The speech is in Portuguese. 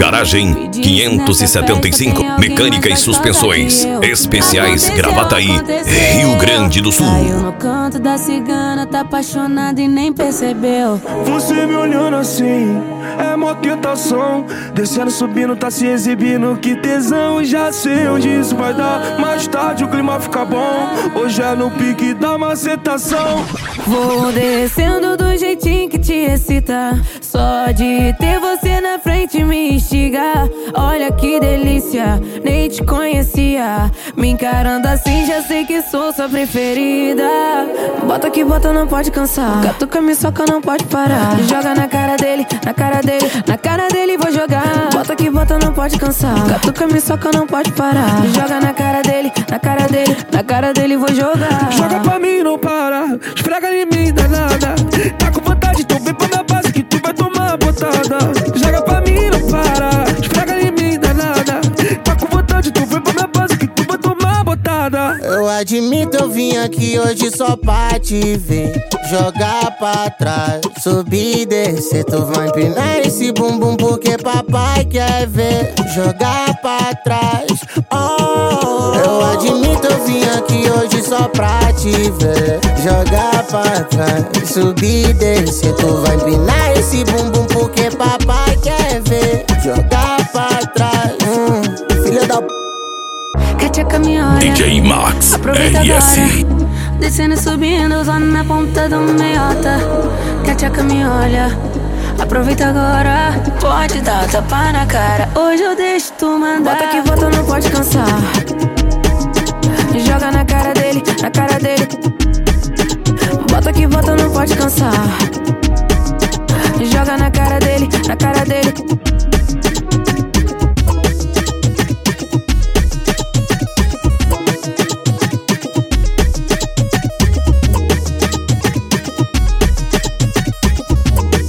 Garagem 575, mecânica e suspensões especiais, Gravataí, Rio Grande do Sul. Caiu no canto da cigana, tá apaixonado e nem percebeu. Você me olhando assim, é mó tentação. Descendo, subindo, tá se exibindo, que tesão. Já sei onde isso vai dar, mais tarde o clima fica bom. Hoje é no pique da macetação. Vou descendo do jeitinho que te excita, só de ter você na frente me instiga. Olha que delícia, nem te conhecia. Me encarando assim, já sei que sou sua preferida. Bota que bota, não pode cansar. Catuca me soca, não pode parar. Joga na cara dele, na cara dele, na cara dele vou jogar. Bota que bota, não pode cansar. Catuca me soca, não pode parar. Joga na cara dele, na cara dele, na cara dele vou jogar. Joga pra mim, não para, esfrega em mim, danada. Tá com vontade, então vem pra minha base que tu vai tomar botada. Joga pra mim, não para, esfrega em mim, danada. Tá com vontade, então vem pra minha base que tu vai tomar botada. Eu admito, eu vim aqui hoje só pra te ver. Jogar pra trás, subir e descer. Tu vai empinar esse bumbum porque papai quer ver. Jogar pra trás, oh. Eu admito, eu vim aqui hoje só pra te ver. Jogar pra trás, subir e descer. Tu vai empinar esse bumbum porque papai quer ver. Jogar pra trás, filha da Cateca me olha, DJ Max, aproveita RS. agora. Descendo e subindo, usando na ponta do meiota. Cateca me olha, aproveita agora. Pode dar tapa na cara, hoje eu deixo tu mandar. Bota que bota, não pode cansar.